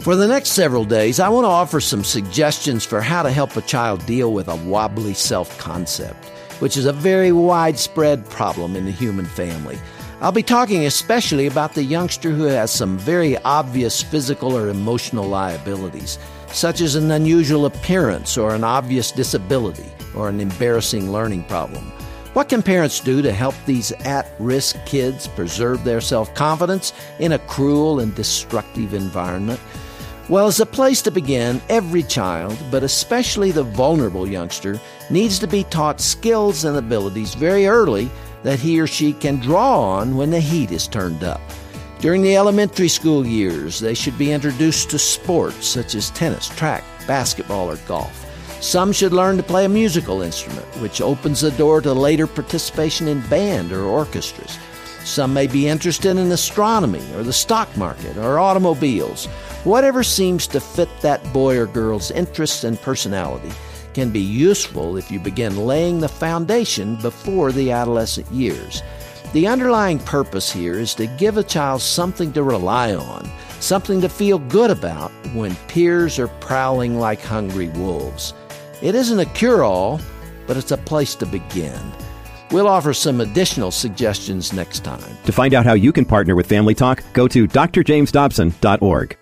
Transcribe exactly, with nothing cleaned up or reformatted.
For the next several days, I want to offer some suggestions for how to help a child deal with a wobbly self-concept, which is a very widespread problem in the human family. I'll be talking especially about the youngster who has some very obvious physical or emotional liabilities, such as an unusual appearance or an obvious disability or an embarrassing learning problem. What can parents do to help these at-risk kids preserve their self-confidence in a cruel and destructive environment? Well, as a place to begin, every child, but especially the vulnerable youngster, needs to be taught skills and abilities very early that he or she can draw on when the heat is turned up. During the elementary school years, they should be introduced to sports such as tennis, track, basketball, or golf. Some should learn to play a musical instrument, which opens the door to later participation in band or orchestras. Some may be interested in astronomy or the stock market or automobiles. Whatever seems to fit that boy or girl's interests and personality can be useful if you begin laying the foundation before the adolescent years. The underlying purpose here is to give a child something to rely on, something to feel good about when peers are prowling like hungry wolves. It isn't a cure-all, but it's a place to begin. We'll offer some additional suggestions next time. To find out how you can partner with Family Talk, go to d r james dobson dot org.